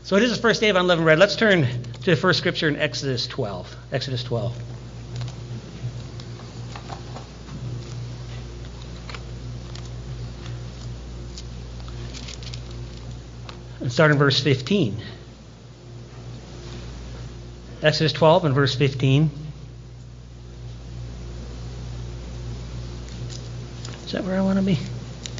So it is the first day of unleavened bread. Let's turn to the first scripture in Exodus 12. Exodus 12. And start in verse 15. Exodus 12 and verse 15. Is that where I want to be?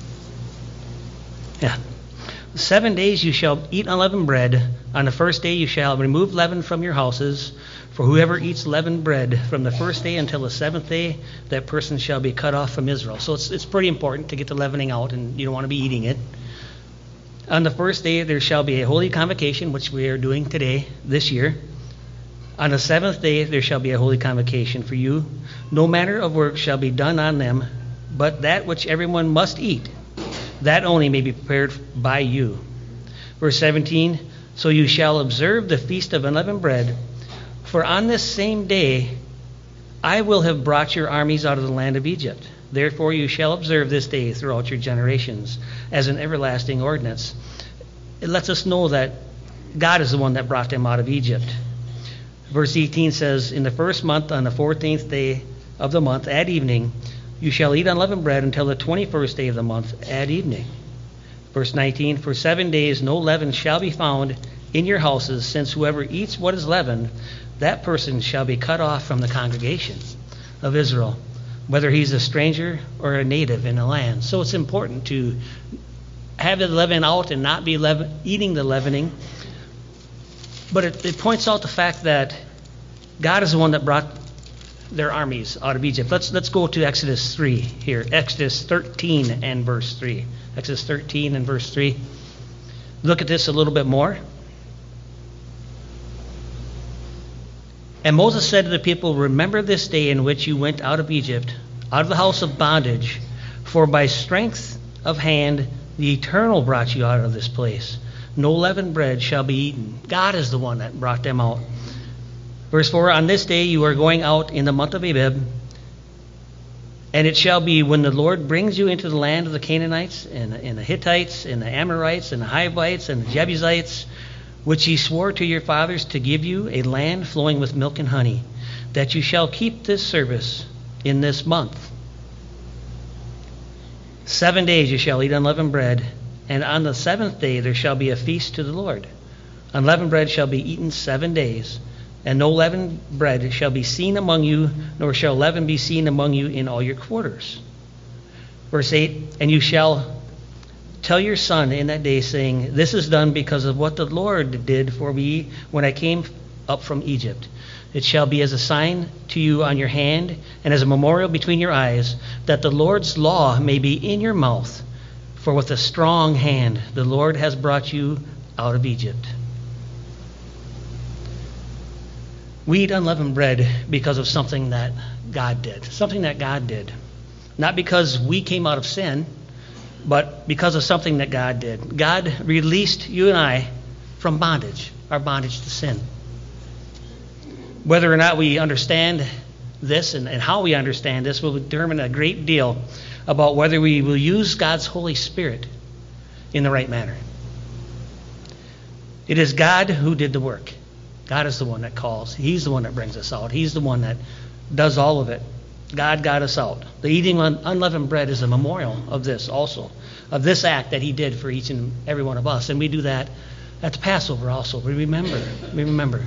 Yeah. 7 days you shall eat unleavened bread. On the first day you shall remove leaven from your houses. For whoever eats leavened bread from the first day until the seventh day, that person shall be cut off from Israel. So it's pretty important to get the leavening out, and you don't want to be eating it. On the first day there shall be a holy convocation, which we are doing today, this year. On the seventh day there shall be a holy convocation for you. No manner of work shall be done on them, but that which everyone must eat, that only may be prepared by you. Verse 17, so you shall observe the feast of unleavened bread, for on this same day I will have brought your armies out of the land of Egypt. Therefore you shall observe this day throughout your generations as an everlasting ordinance. It lets us know that God is the one that brought them out of Egypt. Verse 18 says, in the first month, on the 14th day of the month, at evening, you shall eat unleavened bread until the 21st day of the month at evening. Verse 19, for 7 days no leaven shall be found in your houses, since whoever eats what is leavened, that person shall be cut off from the congregation of Israel, whether he's a stranger or a native in the land. So it's important to have the leaven out and not be eating the leavening. But it points out the fact that God is the one that brought their armies out of Egypt. Let's go to Exodus 3 here. Exodus 13 and verse 3. Exodus 13 and verse 3. Look at this a little bit more. And Moses said to the people, remember this day in which you went out of Egypt, out of the house of bondage, for by strength of hand the Eternal brought you out of this place. No leavened bread shall be eaten. God is the one that brought them out. Verse 4, on this day you are going out in the month of Abib, and it shall be when the Lord brings you into the land of the Canaanites, and the Hittites, and the Amorites, and the Hivites, and the Jebusites, which he swore to your fathers to give you, a land flowing with milk and honey, that you shall keep this service in this month. 7 days you shall eat unleavened bread, and on the seventh day there shall be a feast to the Lord. Unleavened bread shall be eaten 7 days, and no leavened bread shall be seen among you, nor shall leaven be seen among you in all your quarters. Verse 8, and you shall tell your son in that day, saying, this is done because of what the Lord did for me when I came up from Egypt. It shall be as a sign to you on your hand, and as a memorial between your eyes, that the Lord's law may be in your mouth. For with a strong hand the Lord has brought you out of Egypt. We eat unleavened bread because of something that God did. Something that God did. Not because we came out of sin, but because of something that God did. God released you and I from bondage, our bondage to sin. Whether or not we understand this and how we understand this will determine a great deal about whether we will use God's Holy Spirit in the right manner. It is God who did the work. God is the one that calls. He's the one that brings us out. He's the one that does all of it. God got us out. The eating unleavened bread is a memorial of this also, of this act that he did for each and every one of us. And we do that at the Passover also. We remember.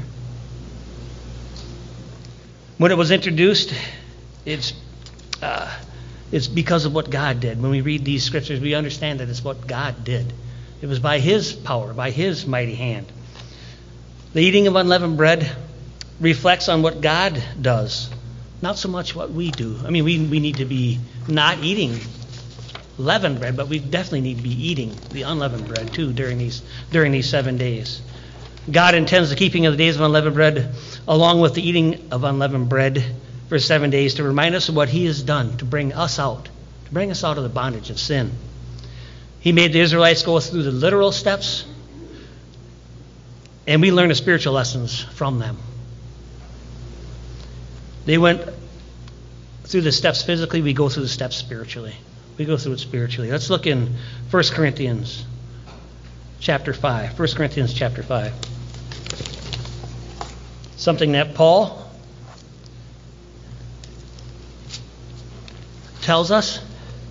When it was introduced, it's because of what God did. When we read these scriptures, we understand that it's what God did. It was by his power, by his mighty hand. The eating of unleavened bread reflects on what God does, not so much what we do. I mean, we need to be not eating leavened bread, but we definitely need to be eating the unleavened bread too during these 7 days. God intends the keeping of the days of unleavened bread along with the eating of unleavened bread for 7 days to remind us of what he has done to bring us out of the bondage of sin. He made the Israelites go through the literal steps, and we learn the spiritual lessons from them. They went through the steps physically, we go through the steps spiritually. We go through it spiritually. Let's look in 1 Corinthians chapter 5. 1 Corinthians chapter 5. Something that Paul tells us.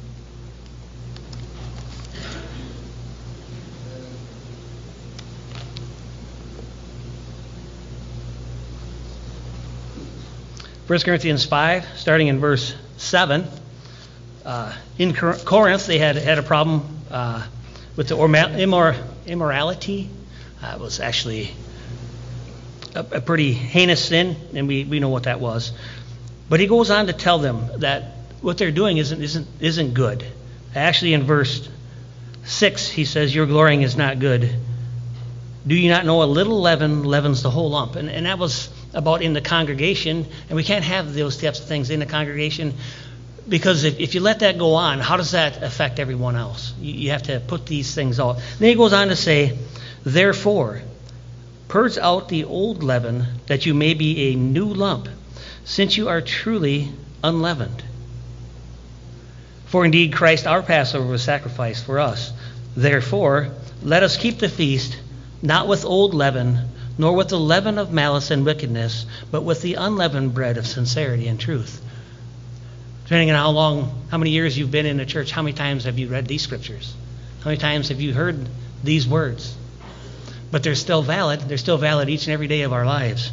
First Corinthians 5, starting in verse 7. In Corinth, they had a problem with the immorality. It was actually a pretty heinous sin, and we know what that was. But he goes on to tell them that what they're doing isn't good. Actually, in verse 6, he says, "Your glorying is not good. Do you not know a little leaven leavens the whole lump?" And that was about in the congregation, and we can't have those types of things in the congregation, because if you let that go on, how does that affect everyone else? You have to put these things out. Then he goes on to say, "Therefore, purge out the old leaven, that you may be a new lump, since you are truly unleavened. For indeed Christ our Passover was sacrificed for us. Therefore, let us keep the feast, not with old leaven, nor with the leaven of malice and wickedness, but with the unleavened bread of sincerity and truth." Depending on how many years you've been in the church, how many times have you read these scriptures? How many times have you heard these words? But they're still valid. They're still valid each and every day of our lives.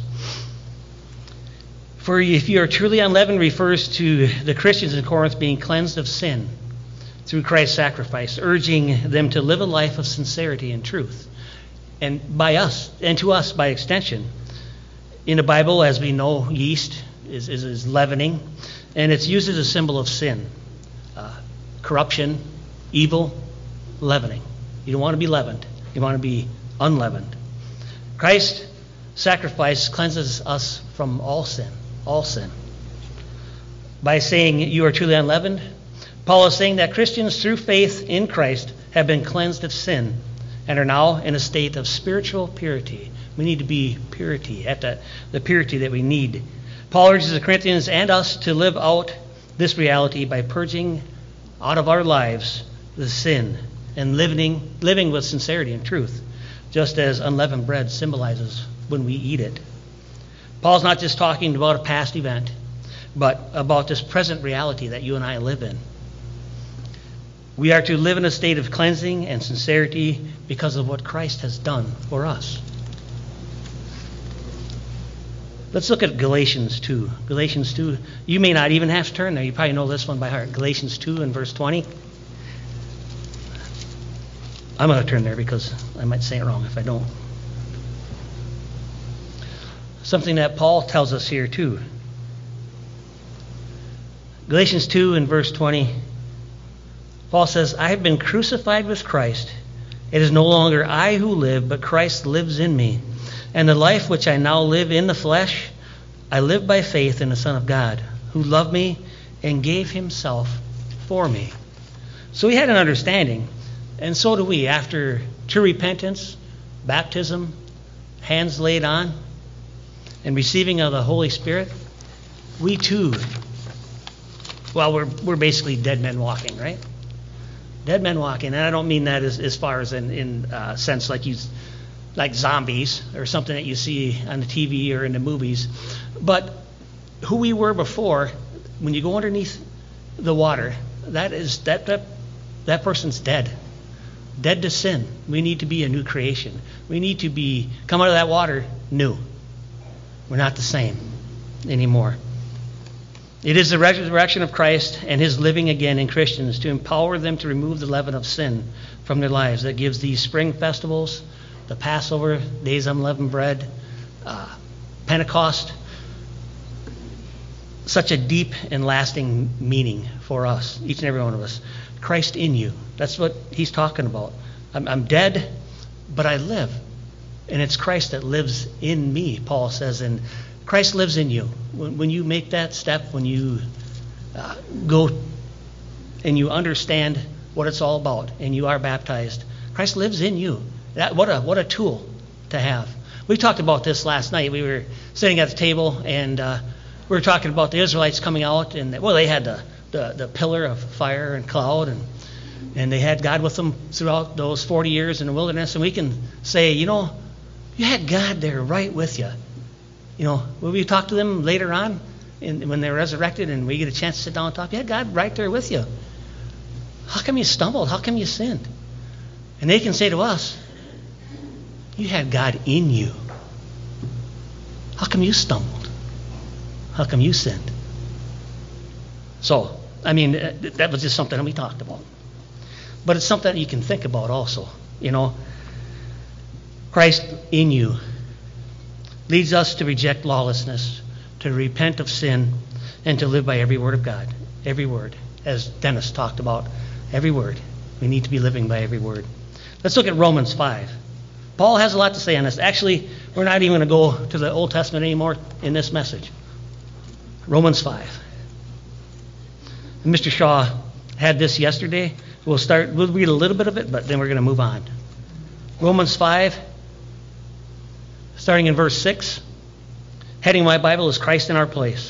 For if you are truly unleavened refers to the Christians in Corinth being cleansed of sin through Christ's sacrifice, urging them to live a life of sincerity and truth. And by us, and to us by extension. In the Bible, as we know, yeast is leavening, and it's used as a symbol of sin. Corruption, evil, leavening. You don't want to be leavened. You want to be unleavened. Christ's sacrifice cleanses us from all sin. All sin. By saying you are truly unleavened, Paul is saying that Christians through faith in Christ have been cleansed of sin and are now in a state of spiritual purity. We need to be purity, at the purity that we need. Paul urges the Corinthians and us to live out this reality by purging out of our lives the sin and living with sincerity and truth, just as unleavened bread symbolizes when we eat it. Paul's not just talking about a past event, but about this present reality that you and I live in. We are to live in a state of cleansing and sincerity because of what Christ has done for us. Let's look at Galatians 2. Galatians 2. You may not even have to turn there. You probably know this one by heart. Galatians 2 and verse 20. I'm going to turn there because I might say it wrong if I don't. Something that Paul tells us here too. Galatians 2 and verse 20. Paul says, "I have been crucified with Christ. It is no longer I who live, but Christ lives in me. And the life which I now live in the flesh, I live by faith in the Son of God, who loved me and gave himself for me." So he had an understanding, and so do we. After true repentance, baptism, hands laid on, and receiving of the Holy Spirit, we too, well, we're basically dead men walking, right? Dead men walking, and I don't mean that as far as in sense like zombies or something that you see on the TV or in the movies, but who we were before. When you go underneath the water, that person's dead to sin. We need to be a new creation. We need to come out of that water new. We're not the same anymore. It is the resurrection of Christ and his living again in Christians to empower them to remove the leaven of sin from their lives that gives these spring festivals, the Passover, days of unleavened bread, Pentecost, such a deep and lasting meaning for us, each and every one of us. Christ in you. That's what he's talking about. I'm dead, but I live. And it's Christ that lives in me, Paul says, and Christ lives in you. When you make that step, when you go and you understand what it's all about, and you are baptized, Christ lives in you. What a tool to have. We talked about this last night. We were sitting at the table, and we were talking about the Israelites coming out, and they had the pillar of fire and cloud, and And they had God with them throughout those 40 years in the wilderness. And we can say, you had God there right with you. When we talk to them later on, when they're resurrected and we get a chance to sit down and talk, you had God right there with you. How come you stumbled? How come you sinned? And they can say to us, you had God in you. How come you stumbled? How come you sinned? So, that was just something that we talked about. But it's something that you can think about also. Christ in you leads us to reject lawlessness, to repent of sin, and to live by every word of God. Every word. As Dennis talked about, every word. We need to be living by every word. Let's look at Romans 5. Paul has a lot to say on this. Actually, we're not even going to go to the Old Testament anymore in this message. Romans 5. And Mr. Shaw had this yesterday. We'll read a little bit of it, but then we're going to move on. Romans 5, starting in verse 6. Heading my Bible is Christ in our place.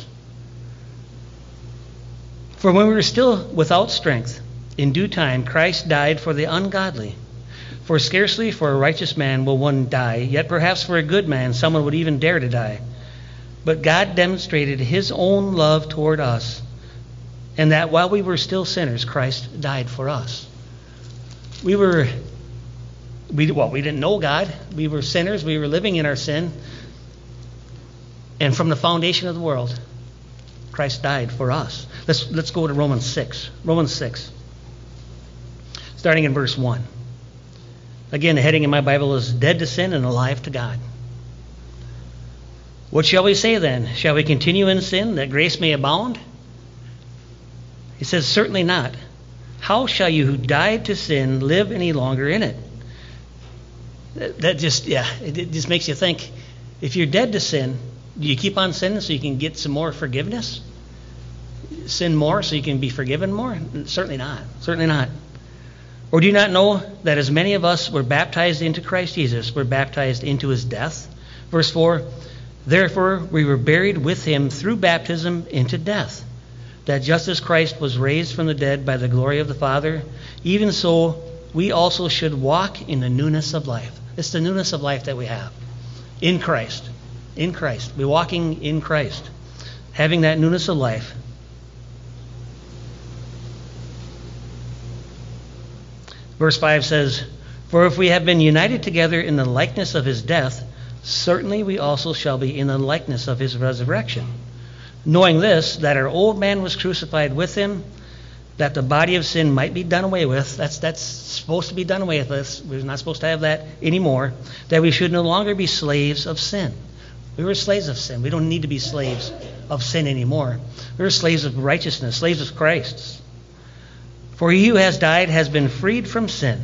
For when we were still without strength, in due time Christ died for the ungodly. For scarcely for a righteous man will one die, yet perhaps for a good man someone would even dare to die. But God demonstrated his own love toward us, and that while we were still sinners, Christ died for us. We didn't know God. We were sinners. We were living in our sin. And from the foundation of the world, Christ died for us. Let's go to Romans 6. Romans 6, starting in verse 1. Again, the heading in my Bible is Dead to Sin and Alive to God. What shall we say then? Shall we continue in sin that grace may abound? He says, certainly not. How shall you who died to sin live any longer in it? It just makes you think, if you're dead to sin, do you keep on sinning so you can get some more forgiveness? Sin more so you can be forgiven more? Certainly not. Certainly not. Or do you not know that as many of us were baptized into Christ Jesus, were baptized into his death? Verse 4, therefore we were buried with him through baptism into death, that just as Christ was raised from the dead by the glory of the Father, even so we also should walk in the newness of life. It's the newness of life that we have in Christ. In Christ. We're walking in Christ, having that newness of life. Verse 5 says, for if we have been united together in the likeness of his death, certainly we also shall be in the likeness of his resurrection. Knowing this, that our old man was crucified with him, that the body of sin might be done away with. That's supposed to be done away with us. We're not supposed to have that anymore. That we should no longer be slaves of sin. We were slaves of sin. We don't need to be slaves of sin anymore. We're slaves of righteousness, slaves of Christ. For he who has died has been freed from sin.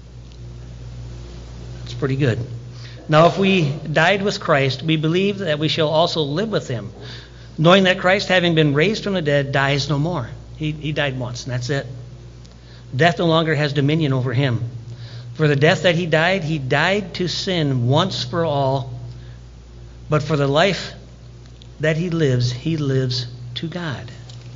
That's pretty good. Now if we died with Christ, we believe that we shall also live with him, knowing that Christ, having been raised from the dead, dies no more. He died once, and that's it. Death no longer has dominion over him. For the death that he died to sin once for all. But for the life that he lives to God.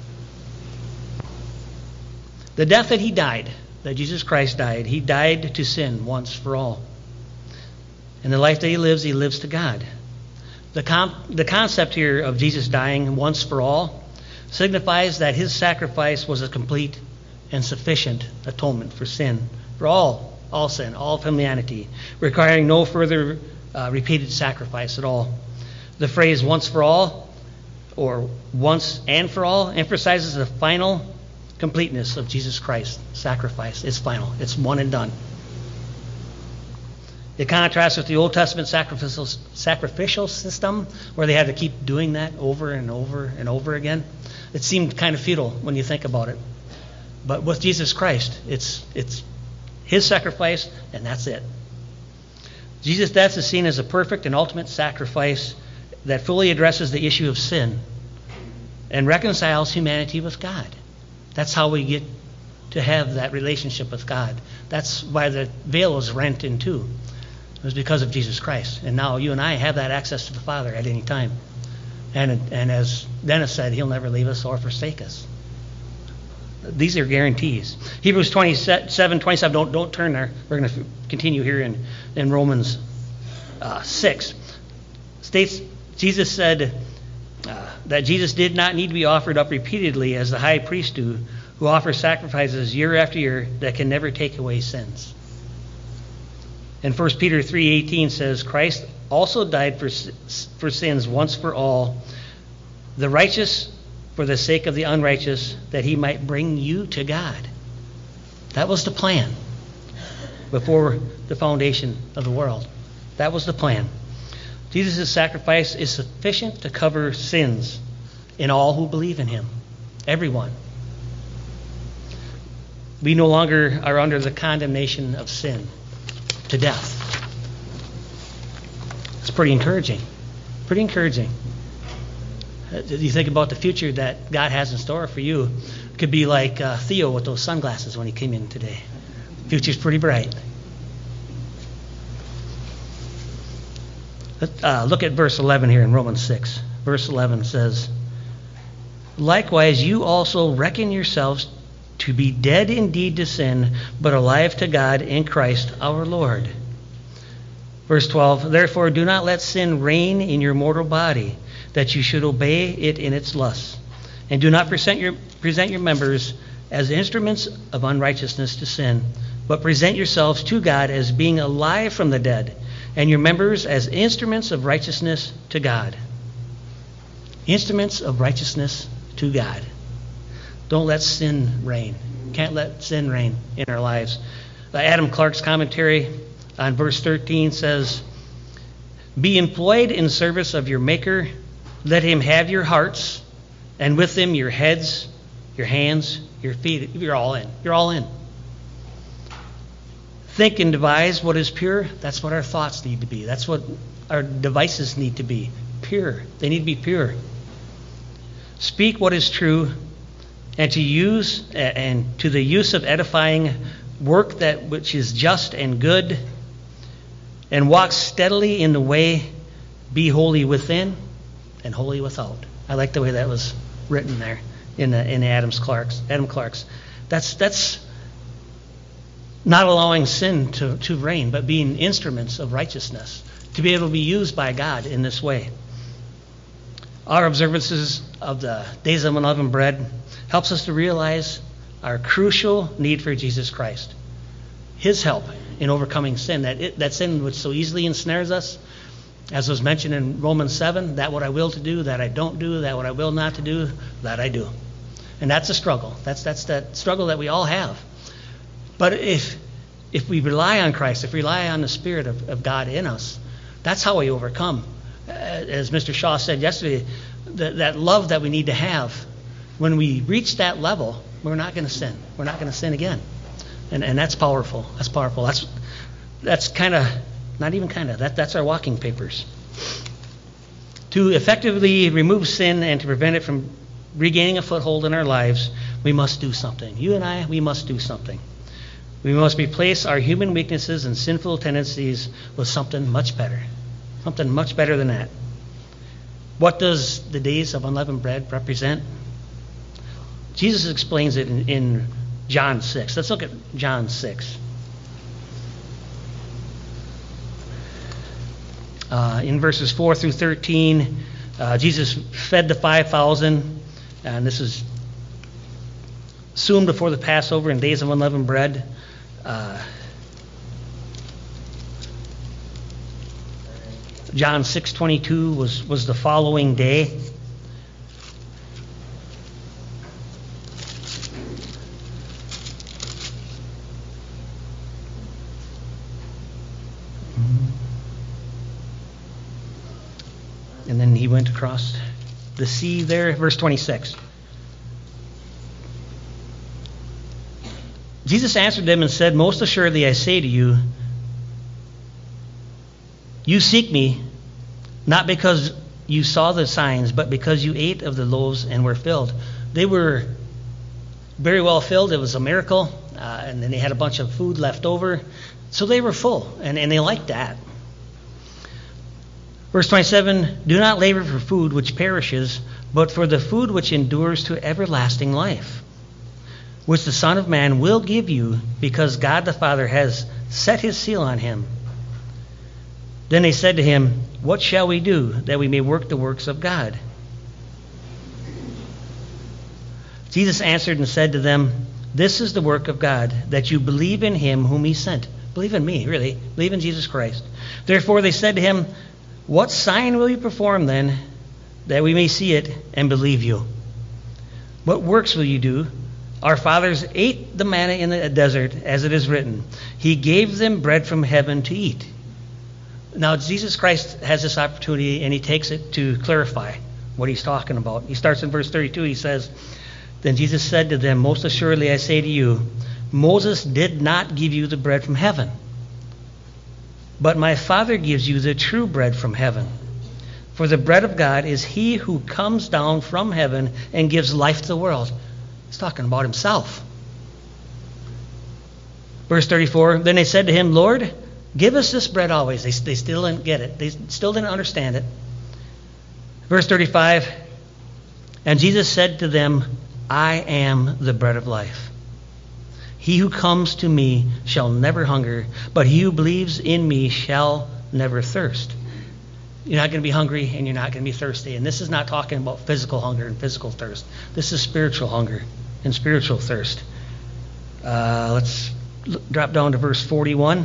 The death that he died, that Jesus Christ died, he died to sin once for all. And the life that he lives to God. The concept here of Jesus dying once for all signifies that his sacrifice was a complete and sufficient atonement for sin, for all sin, all of humanity, requiring no further repeated sacrifice at all. The phrase once for all, or once and for all, emphasizes the final completeness of Jesus Christ's sacrifice. It's final. It's one and done. It contrasts with the Old Testament sacrificial system, where they had to keep doing that over and over and over again. It seemed kind of futile when you think about it. But with Jesus Christ, it's his sacrifice, and that's it. Jesus' death is seen as a perfect and ultimate sacrifice that fully addresses the issue of sin and reconciles humanity with God. That's how we get to have that relationship with God. That's why the veil was rent in two. It was because of Jesus Christ. And now you and I have that access to the Father at any time. And as Dennis said, he'll never leave us or forsake us. These are guarantees. Hebrews 27, don't turn there. We're going to continue here in Romans 6. States, Jesus said that Jesus did not need to be offered up repeatedly as the high priest do, who offers sacrifices year after year that can never take away sins. And 1 Peter 3:18 says, Christ also died for sins once for all, the righteous for the sake of the unrighteous, that he might bring you to God. That was the plan before the foundation of the world. That was the plan. Jesus' sacrifice is sufficient to cover sins in all who believe in him. Everyone. We no longer are under the condemnation of sin to death. It's pretty encouraging. Pretty encouraging. You think about the future that God has in store for you. It could be like Theo with those sunglasses when he came in today. The future's pretty bright. Look at verse 11 here in Romans 6. Verse 11 says, likewise, you also reckon yourselves to be dead indeed to sin, but alive to God in Christ our Lord. Verse 12, therefore do not let sin reign in your mortal body, that you should obey it in its lusts. And do not present your members as instruments of unrighteousness to sin, but present yourselves to God as being alive from the dead, and your members as instruments of righteousness to God. Instruments of righteousness to God. Don't let sin reign. Can't let sin reign in our lives. Adam Clark's commentary on verse 13 says, be employed in service of your Maker. Let him have your hearts, and with them your heads, your hands, your feet. You're all in. You're all in. Think and devise what is pure. That's what our thoughts need to be. That's what our devices need to be. Pure. They need to be pure. Speak what is true, and to the use of edifying work that which is just and good, and walk steadily in the way. Be holy within and holy without. I like the way that was written there in Adam Clark's. That's not allowing sin to reign, but being instruments of righteousness, to be able to be used by God in this way. Our observances of the days of unleavened bread helps us to realize our crucial need for Jesus Christ. His help in overcoming sin, that sin which so easily ensnares us. As was mentioned in Romans 7, that what I will to do, that I don't do, that what I will not to do, that I do. And that's a struggle. That's that struggle that we all have. But if we rely on Christ, if we rely on the Spirit of God in us, that's how we overcome. As Mr. Shaw said yesterday, that love that we need to have, when we reach that level, we're not going to sin. We're not going to sin again. And that's powerful. That's powerful. That's kind of, not even kind of, that's our walking papers. To effectively remove sin and to prevent it from regaining a foothold in our lives, we must do something. You and I, we must do something. We must replace our human weaknesses and sinful tendencies with something much better. Something much better than that. What does the days of unleavened bread represent? Jesus explains it in John 6. Let's look at John 6. In verses 4 through 13, Jesus fed the 5,000, and this is soon before the Passover and days of unleavened bread. John 6:22 was the following day. And then he went across the sea there, verse 26. Jesus answered them and said, most assuredly I say to you, you seek me, not because you saw the signs, but because you ate of the loaves and were filled. They were very well filled. It was a miracle. And then they had a bunch of food left over. So they were full, and they liked that. Verse 27, do not labor for food which perishes, but for the food which endures to everlasting life, which the Son of Man will give you, because God the Father has set his seal on him." Then they said to him, "What shall we do that we may work the works of God?" Jesus answered and said to them, "This is the work of God, that you believe in him whom he sent." Believe in me, really. Believe in Jesus Christ. Therefore they said to him, "What sign will you perform then, that we may see it and believe you? What works will you do? Our fathers ate the manna in the desert, as it is written, he gave them bread from heaven to eat." Now Jesus Christ has this opportunity, and he takes it to clarify what he's talking about. He starts in verse 32. He says, "Then Jesus said to them, Most assuredly I say to you, Moses did not give you the bread from heaven, but my Father gives you the true bread from heaven. For the bread of God is he who comes down from heaven and gives life to the world." He's talking about himself. Verse 34, "Then they said to him, Lord, give us this bread always." They still didn't get it. They still didn't understand it. Verse 35, "And Jesus said to them, I am the bread of life. He who comes to me shall never hunger, but he who believes in me shall never thirst." You're not going to be hungry and you're not going to be thirsty. And this is not talking about physical hunger and physical thirst. This is spiritual hunger and spiritual thirst. Let's drop down to verse 41.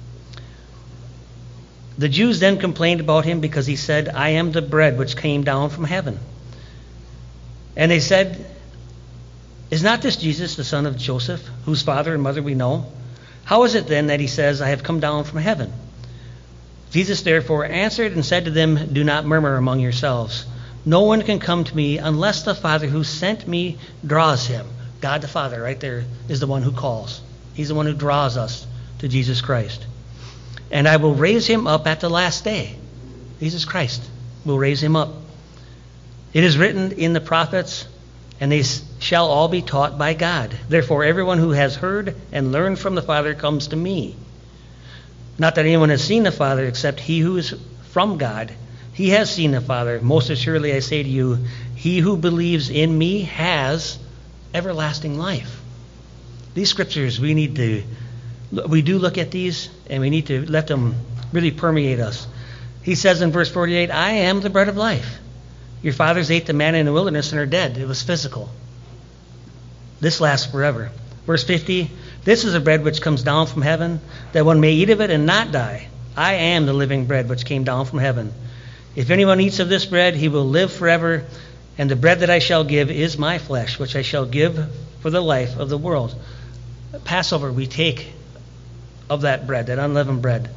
"The Jews then complained about him because he said, I am the bread which came down from heaven. And they said, Is not this Jesus, the son of Joseph, whose father and mother we know? How is it then that he says, I have come down from heaven? Jesus therefore answered and said to them, Do not murmur among yourselves. No one can come to me unless the Father who sent me draws him." God the Father right there is the one who calls. He's the one who draws us to Jesus Christ. "And I will raise him up at the last day." Jesus Christ will raise him up. "It is written in the prophets, and they shall all be taught by God. Therefore everyone who has heard and learned from the Father comes to me. Not that anyone has seen the Father except he who is from God. He has seen the Father. Most assuredly I say to you, he who believes in me has everlasting life." These scriptures, we do look at these, and we need to let them really permeate us. He says in verse 48, "I am the bread of life. Your fathers ate the manna in the wilderness and are dead." It was physical. This lasts forever. Verse 50, "This is a bread which comes down from heaven, that one may eat of it and not die. I am the living bread which came down from heaven. If anyone eats of this bread, he will live forever. And the bread that I shall give is my flesh, which I shall give for the life of the world." At Passover, we take of that bread, that unleavened bread.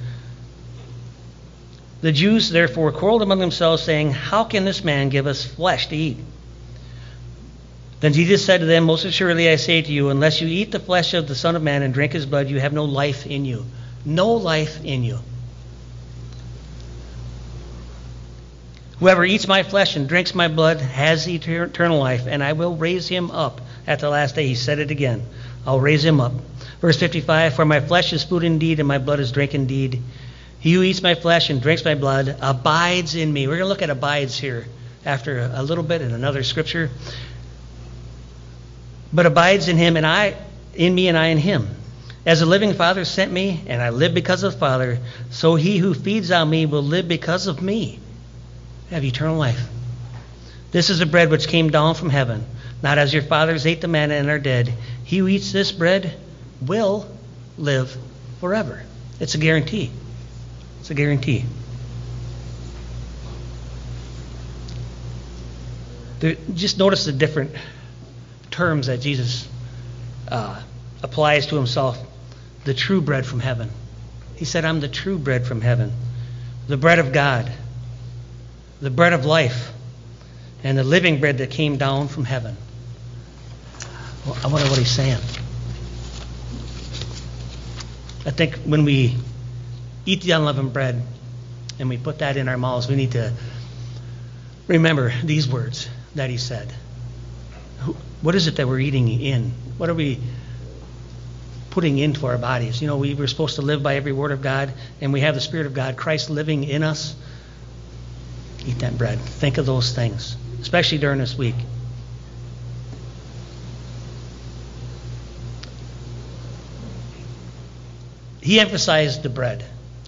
"The Jews therefore quarreled among themselves, saying, How can this man give us flesh to eat? Then Jesus said to them, Most assuredly I say to you, unless you eat the flesh of the Son of Man and drink his blood, you have no life in you." No life in you. "Whoever eats my flesh and drinks my blood has eternal life, and I will raise him up at the last day." He said it again. I'll raise him up. Verse 55, "For my flesh is food indeed, and my blood is drink indeed. He who eats my flesh and drinks my blood abides in me." We're going to look at abides here after a little bit in another scripture. "But abides in him, and I in me, and I in him. As the living Father sent me, and I live because of the Father, so he who feeds on me will live because of me. Have eternal life. This is the bread which came down from heaven, not as your fathers ate the manna and are dead. He who eats this bread will live forever." It's a guarantee. It's a guarantee. Just notice the different terms that Jesus applies to himself. The true bread from heaven. He said, "I'm the true bread from heaven. The bread of God. The bread of life. And the living bread that came down from heaven." Well, I wonder what he's saying. I think when we eat the unleavened bread and we put that in our mouths, we need to remember these words that he said. What is it that we're eating in? What are we putting into our bodies? You know, we were supposed to live by every word of God, and we have the Spirit of God, Christ living in us. Eat that bread. Think of those things, especially during this week. he emphasized the bread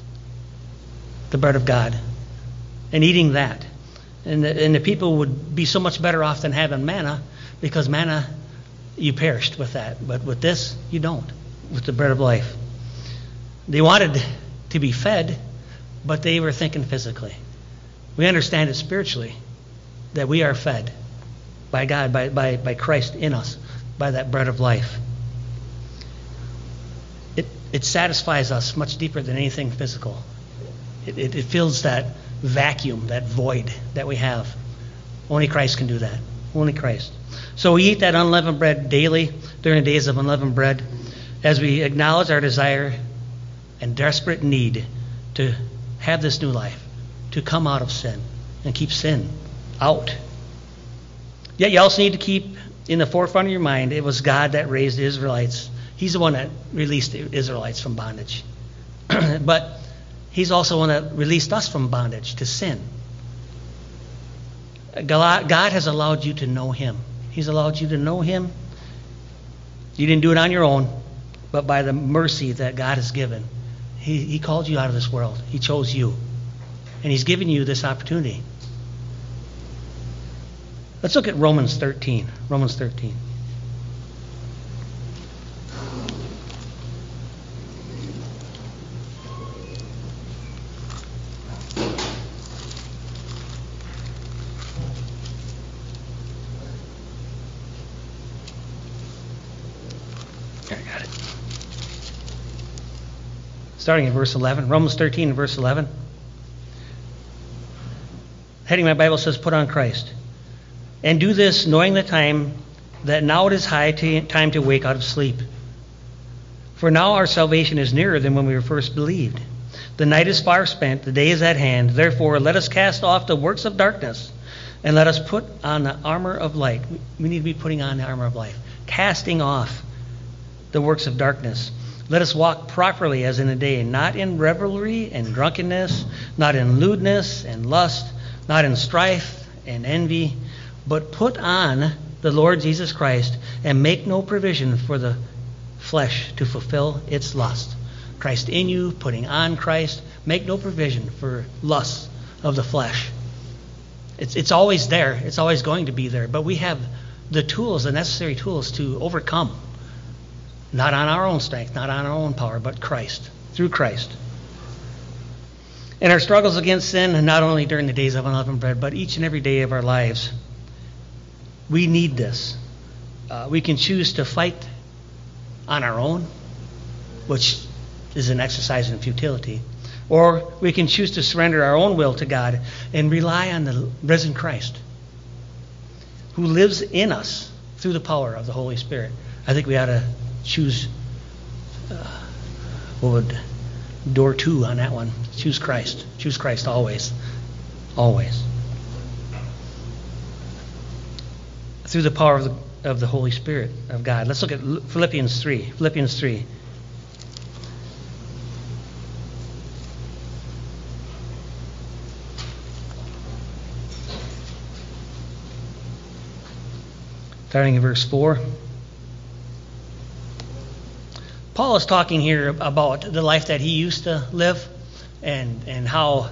of God, and eating that. And the people would be so much better off than having manna, because manna, you perished with that. But with this, you don't, with the bread of life. They wanted to be fed, but they were thinking physically. We understand it spiritually, that we are fed by God, by Christ in us, by that bread of life. It satisfies us much deeper than anything physical. It fills that vacuum, that void that we have. Only Christ can do that. Only Christ. So we eat that unleavened bread daily during the days of unleavened bread as we acknowledge our desire and desperate need to have this new life, to come out of sin and keep sin out. Yet you also need to keep in the forefront of your mind, it was God that raised the Israelites. He's the one that released the Israelites from bondage. But he's also the one that released us from bondage to sin. God has allowed you to know him. He's allowed you to know him. You didn't do it on your own, but by the mercy that God has given. He called you out of this world. He chose you. And he's given you this opportunity. Let's look at Romans 13. Romans 13. Starting in verse 11. Romans 13, verse 11. Heading my Bible says, put on Christ. And do this knowing the time, that now it is high time to wake out of sleep. For now our salvation is nearer than when we were first believed. The night is far spent, the day is at hand. Therefore let us cast off the works of darkness, and let us put on the armor of light. We need to be putting on the armor of life. Casting off the works of darkness. Let us walk properly as in the day, not in revelry and drunkenness, not in lewdness and lust, not in strife and envy, but put on the Lord Jesus Christ and make no provision for the flesh to fulfill its lust. Christ in you, putting on Christ, make no provision for lusts of the flesh. It's always there. It's always going to be there. But we have the tools, the necessary tools to overcome. Not on our own strength, not on our own power, but Christ, through Christ. In our struggles against sin, not only during the days of unleavened bread, but each and every day of our lives, we need this. We can choose to fight on our own, which is an exercise in futility. Or we can choose to surrender our own will to God and rely on the risen Christ, who lives in us through the power of the Holy Spirit. I think we ought to choose, door 2 on that one. Choose Christ. Choose Christ always. Always. Through the power of the Holy Spirit of God. Let's look at Philippians 3. Philippians 3. Starting in verse 4. Paul is talking here about the life that he used to live and how,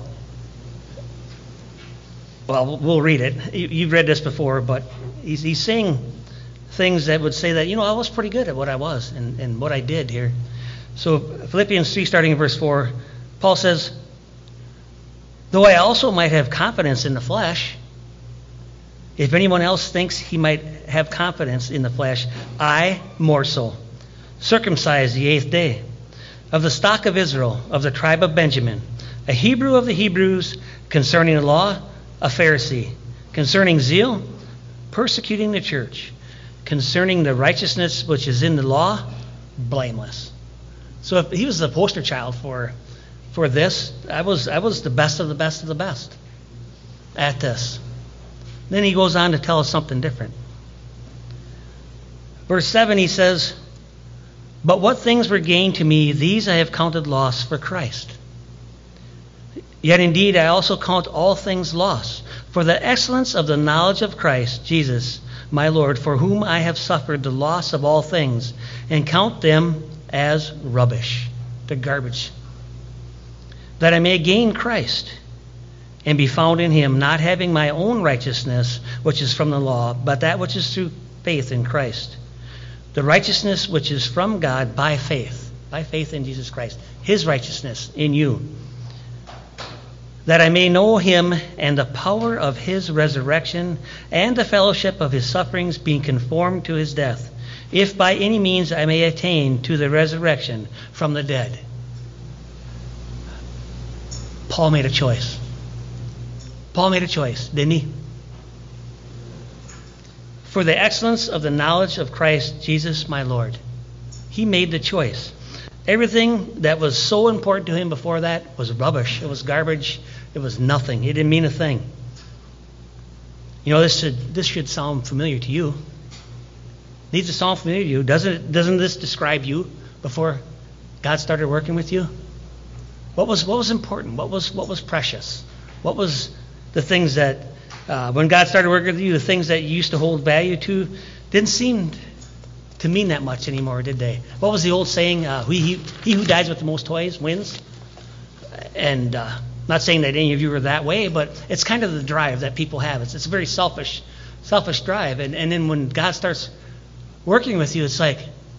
well, we'll read it. You've read this before, but he's saying things that would say that, I was pretty good at what I was and what I did here. So Philippians 3, starting in verse 4, Paul says, though I also might have confidence in the flesh, if anyone else thinks he might have confidence in the flesh, I more so. Circumcised the 8th day, of the stock of Israel, of the tribe of Benjamin, a Hebrew of the Hebrews, concerning the law, a Pharisee, concerning zeal, persecuting the church, concerning the righteousness which is in the law, blameless. So if he was the poster child for this, I was the best of the best of the best at this. Then he goes on to tell us something different. Verse 7, he says, but what things were gained to me, these I have counted loss for Christ. Yet indeed I also count all things loss, for the excellence of the knowledge of Christ Jesus, my Lord, for whom I have suffered the loss of all things, and count them as rubbish, to garbage. That I may gain Christ and be found in him, not having my own righteousness, which is from the law, but that which is through faith in Christ. The righteousness which is from God by faith in Jesus Christ, his righteousness in you. That I may know him and the power of his resurrection and the fellowship of his sufferings, being conformed to his death, if by any means I may attain to the resurrection from the dead. Paul made a choice. Paul made a choice, didn't he? For the excellence of the knowledge of Christ Jesus my Lord. He made the choice. Everything that was so important to him before that was rubbish. It was garbage. It was nothing. It didn't mean a thing. You know, this should sound familiar to you. Needs to sound familiar to you. Doesn't this describe you before God started working with you? What was important? What was precious? What was the things that when God started working with you, the things that you used to hold value to didn't seem to mean that much anymore, did they? What was the old saying? He who dies with the most toys wins. And not saying that any of you are that way, but it's kind of the drive that people have. It's a very selfish drive. And then when God starts working with you, it's like,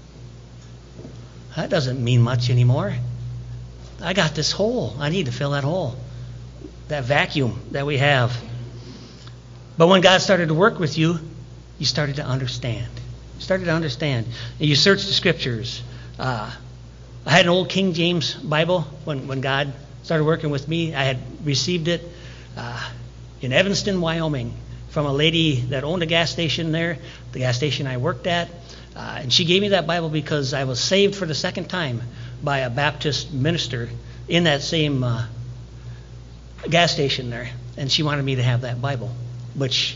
that doesn't mean much anymore. I got this hole. I need to fill that hole, that vacuum that we have. But when God started to work with you, you started to understand. And you searched the scriptures. I had an old King James Bible when God started working with me. I had received it in Evanston, Wyoming, from a lady that owned a gas station there, the gas station I worked at. And she gave me that Bible because I was saved for the second time by a Baptist minister in that same gas station there. And she wanted me to have that Bible, which,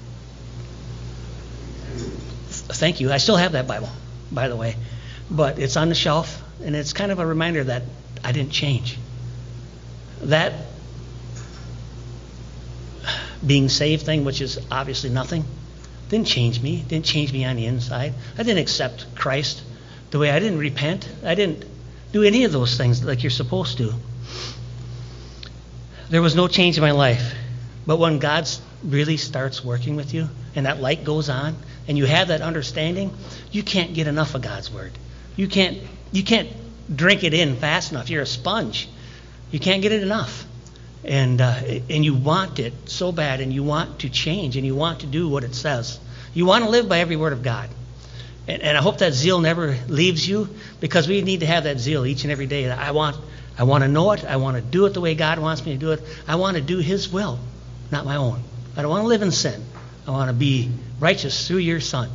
thank you. I still have that Bible, by the way. But it's on the shelf, and it's kind of a reminder that I didn't change. That being saved thing, which is obviously nothing, didn't change me. Didn't change me on the inside. I didn't accept Christ the way I didn't repent. I didn't do any of those things like you're supposed to. There was no change in my life. But when God really starts working with you and that light goes on and you have that understanding, you can't get enough of God's word. You can't drink it in fast enough. You're a sponge. You can't get it enough. And you want it so bad, and you want to change, and you want to do what it says. You want to live by every word of God. And I hope that zeal never leaves you, because we need to have that zeal each and every day. I want to know it. I want to do it the way God wants me to do it. I want to do his will, not my own. I don't want to live in sin. I want to be righteous through your Son.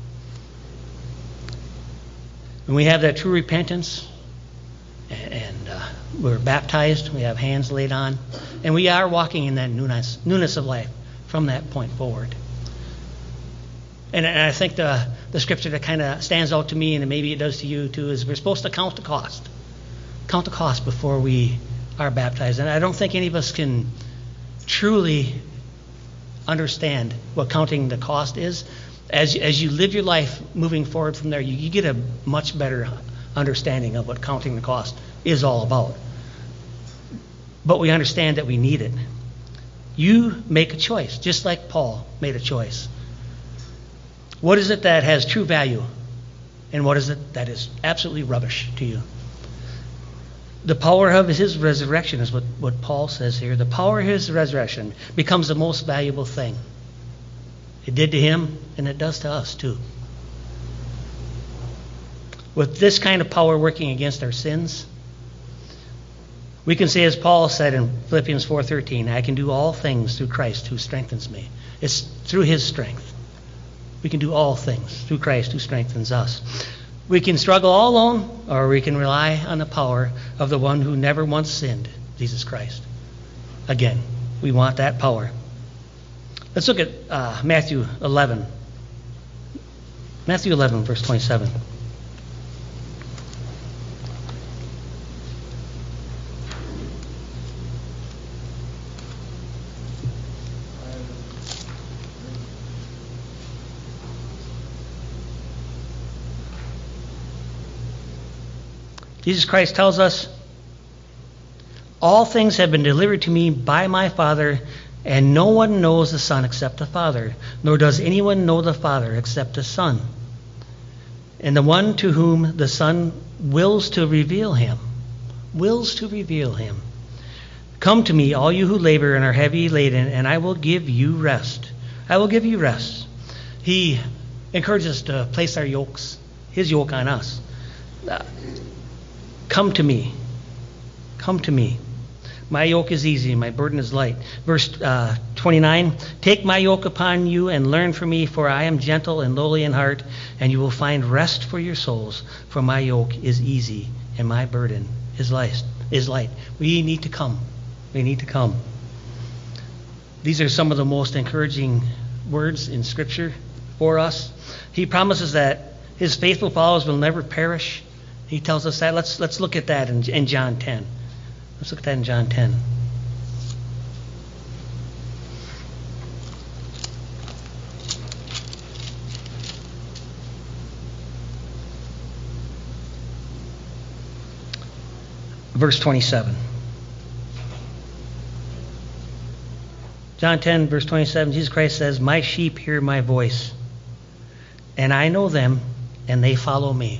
When we have that true repentance, and we're baptized, we have hands laid on, and we are walking in that newness of life from that point forward. And I think the scripture that kind of stands out to me, and maybe it does to you too, is we're supposed to count the cost. Count the cost before we are baptized. And I don't think any of us can truly understand what counting the cost is. As you live your life moving forward from there, you get a much better understanding of what counting the cost is all about. But we understand that we need it. You make a choice, just like Paul made a choice. What is it that has true value? And what is it that is absolutely rubbish to you? The power of his resurrection is what Paul says here. The power of his resurrection becomes the most valuable thing. It did to him, and it does to us too. With this kind of power working against our sins, we can say, as Paul said in Philippians 4:13, I can do all things through Christ who strengthens me. It's through his strength. We can do all things through Christ who strengthens us. We can struggle all alone, or we can rely on the power of the one who never once sinned, Jesus Christ. Again, we want that power. Let's look at Matthew 11. Matthew 11, verse 27. Jesus Christ tells us, all things have been delivered to me by my Father, and no one knows the Son except the Father, nor does anyone know the Father except the Son, and the one to whom the Son wills to reveal him. Wills to reveal him. Come to me, all you who labor and are heavy laden, and I will give you rest. I will give you rest. He encourages us to place our yokes, his yoke on us. Come to me. Come to me. My yoke is easy, my burden is light. Verse 29, take my yoke upon you and learn from me, for I am gentle and lowly in heart, and you will find rest for your souls. For my yoke is easy and my burden is light. We need to come. We need to come. These are some of the most encouraging words in Scripture for us. He promises that his faithful followers will never perish. He tells us that. Let's look at that in John 10. Let's look at that in John 10. Verse 27. John 10, verse 27, Jesus Christ says, my sheep hear my voice, and I know them, and they follow me.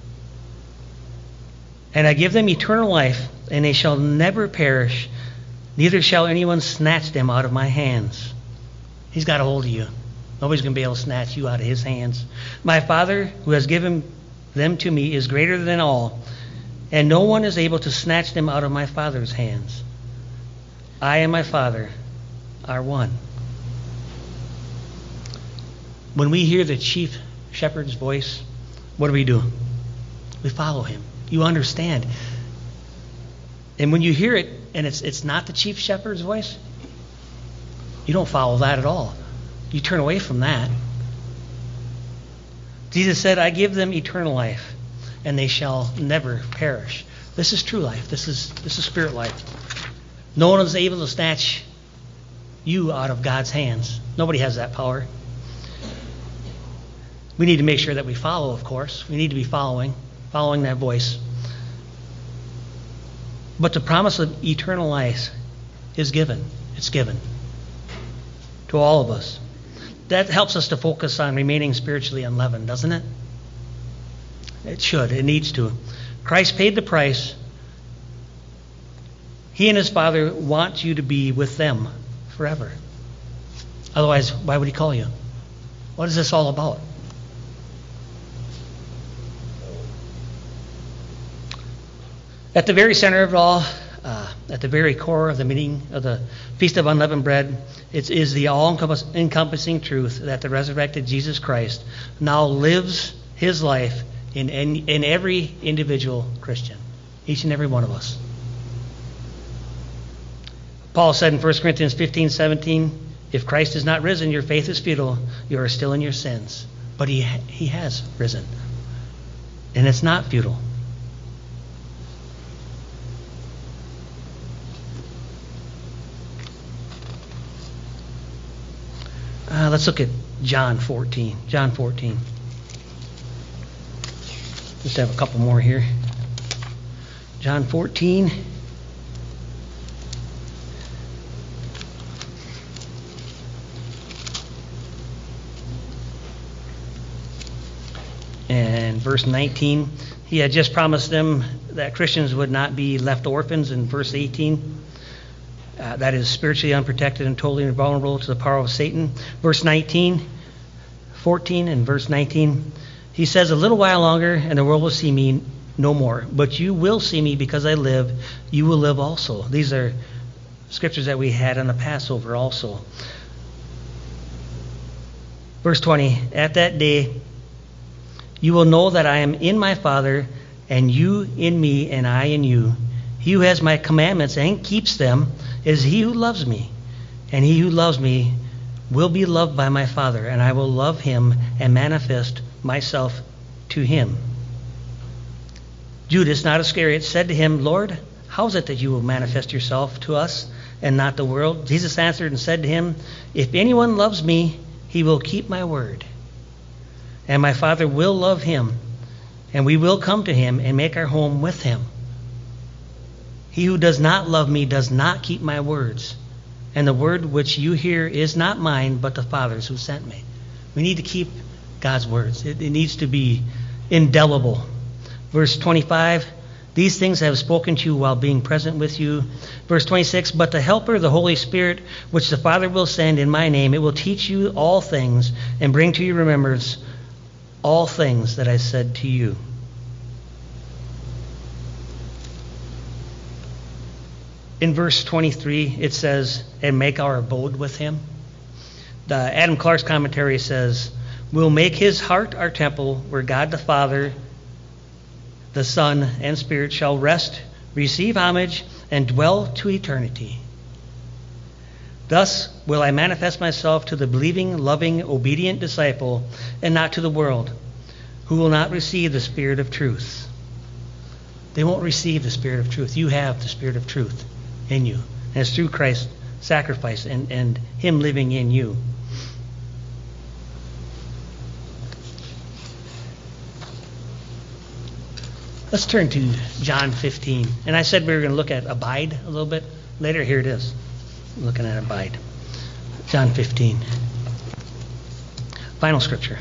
And I give them eternal life, and they shall never perish, neither shall anyone snatch them out of my hands. He's got a hold of you. Nobody's going to be able to snatch you out of his hands. My Father, who has given them to me, is greater than all, and no one is able to snatch them out of my Father's hands. I and my Father are one. When we hear the chief shepherd's voice, what do? We follow him. You understand. And when you hear it and it's not the chief shepherd's voice, you don't follow that at all. You turn away from that. Jesus said, I give them eternal life, and they shall never perish. This is true life. This is spirit life. No one is able to snatch you out of God's hands. Nobody has that power. We need to make sure that we follow, of course. We need to be following that voice. But the promise of eternal life is given. It's given to all of us. That helps us to focus on remaining spiritually unleavened, doesn't it? It should. It needs to. Christ paid the price. He and his Father want you to be with them forever. Otherwise, why would he call you? What is this all about? At the very center of it all, at the very core of the meaning of the Feast of Unleavened Bread, it is the all-encompassing truth that the resurrected Jesus Christ now lives his life in every individual Christian, each and every one of us. Paul said in 1 Corinthians 15:17, if Christ is not risen, your faith is futile, you are still in your sins. But he has risen, and it's not futile. Let's look at John 14. John 14. Just have a couple more here. John 14. And verse 19. He had just promised them that Christians would not be left orphans in verse 18. That is spiritually unprotected and totally invulnerable to the power of Satan. Verse 19, 14 and verse 19, he says, a little while longer and the world will see me no more. But you will see me because I live. You will live also. These are scriptures that we had on the Passover also. Verse 20, at that day you will know that I am in my Father, and you in me, and I in you. He who has my commandments and keeps them is he who loves me. And he who loves me will be loved by my Father, and I will love him and manifest myself to him. Judas, not Iscariot, said to him, Lord, how is it that you will manifest yourself to us and not the world? Jesus answered and said to him, if anyone loves me, he will keep my word. And my Father will love him, and we will come to him and make our home with him. He who does not love me does not keep my words, and the word which you hear is not mine, but the Father's who sent me. We need to keep God's words. It needs to be indelible. Verse 25, these things I have spoken to you while being present with you. Verse 26, but the Helper, the Holy Spirit, which the Father will send in my name, it will teach you all things and bring to your remembrance all things that I said to you. In verse 23, it says, and make our abode with him. The Adam Clark's commentary says, we'll make his heart our temple, where God the Father, the Son, and Spirit shall rest, receive homage, and dwell to eternity. Thus will I manifest myself to the believing, loving, obedient disciple, and not to the world, who will not receive the Spirit of truth. They won't receive the Spirit of truth. You have the Spirit of truth in you. And it's through Christ's sacrifice and him living in you. Let's turn to John 15. And I said we were going to look at abide a little bit later. Here it is. Looking at abide. John 15. Final scripture.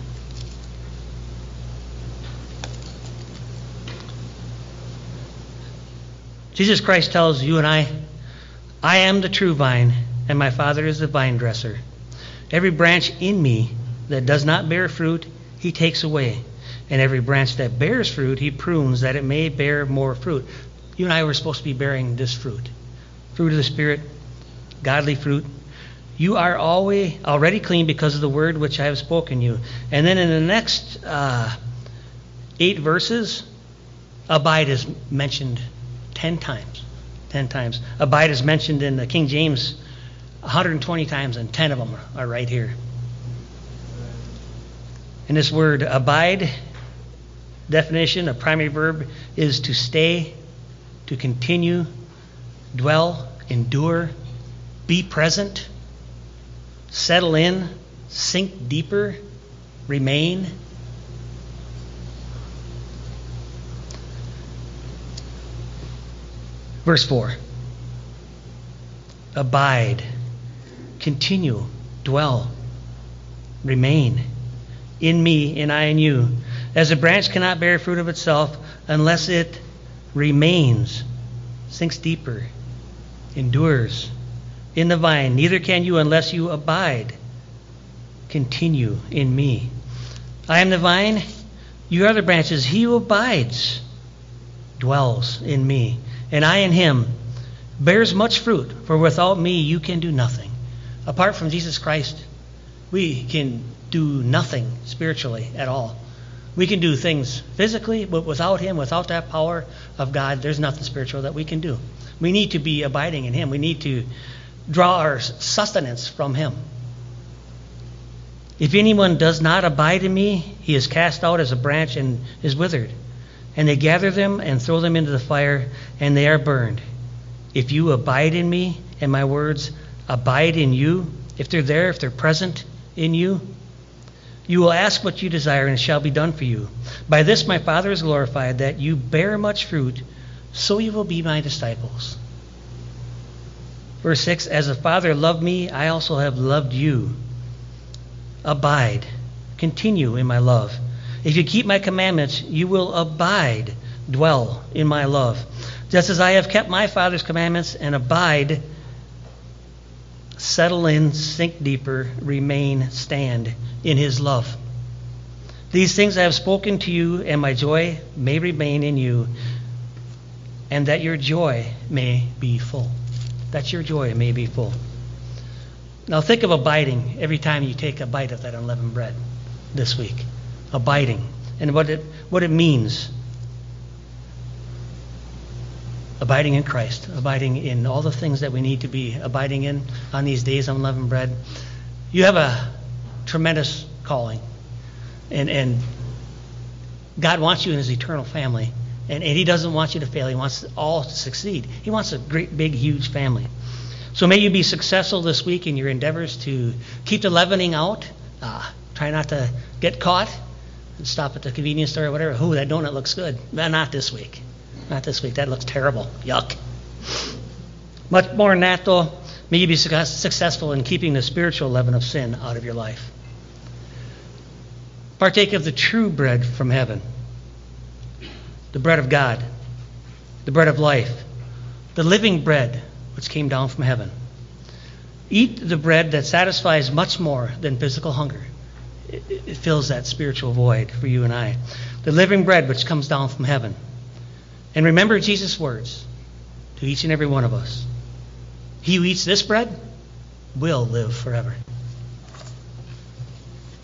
Jesus Christ tells you and I am the true vine, and my Father is the vine dresser. Every branch in me that does not bear fruit, he takes away. And every branch that bears fruit, he prunes that it may bear more fruit. You and I were supposed to be bearing this fruit. Fruit of the Spirit, godly fruit. You are already clean because of the word which I have spoken you. And then in the next 8 verses, abide is mentioned 10 times. 10 times. Abide is mentioned in the King James 120 times, and 10 of them are right here. And this word abide, definition, a primary verb, is to stay, to continue, dwell, endure, be present, settle in, sink deeper, remain. Verse 4. Abide, continue, dwell, remain in me and I in you. As a branch cannot bear fruit of itself unless it remains, sinks deeper, endures in the vine, neither can you unless you abide, continue in me. I am the vine, you are the branches. He who abides dwells in me, and I in him, bears much fruit, for without me you can do nothing. Apart from Jesus Christ, we can do nothing spiritually at all. We can do things physically, but without him, without that power of God, there's nothing spiritual that we can do. We need to be abiding in him. We need to draw our sustenance from him. If anyone does not abide in me, he is cast out as a branch and is withered. And they gather them and throw them into the fire, and they are burned. If you abide in me, and my words abide in you, if they're present in you, you will ask what you desire, and it shall be done for you. By this my Father is glorified, that you bear much fruit, so you will be my disciples. Verse 6, as the Father loved me, I also have loved you. Abide, continue in my love. If you keep my commandments, you will abide, dwell in my love. Just as I have kept my Father's commandments and abide, settle in, sink deeper, remain, stand in his love. These things I have spoken to you, and my joy may remain in you, and that your joy may be full. That your joy may be full. Now think of abiding every time you take a bite of that unleavened bread this week. Abiding, and what it means. Abiding in Christ, abiding in all the things that we need to be abiding in on these days of unleavened bread. You have a tremendous calling, and God wants you in his eternal family, and he doesn't want you to fail. He wants all to succeed. He wants a great, big, huge family. So may you be successful this week in your endeavors to keep the leavening out. Try not to get caught. stop at the convenience store or whatever. Ooh, that donut looks good. Not this week. Not this week. That looks terrible. Yuck. Much more than that, though, may you be successful in keeping the spiritual leaven of sin out of your life. Partake of the true bread from heaven, the bread of God, the bread of life, the living bread which came down from heaven. Eat the bread that satisfies much more than physical hunger. It fills that spiritual void for you and I. The living bread which comes down from heaven. And remember Jesus' words to each and every one of us. He who eats this bread will live forever.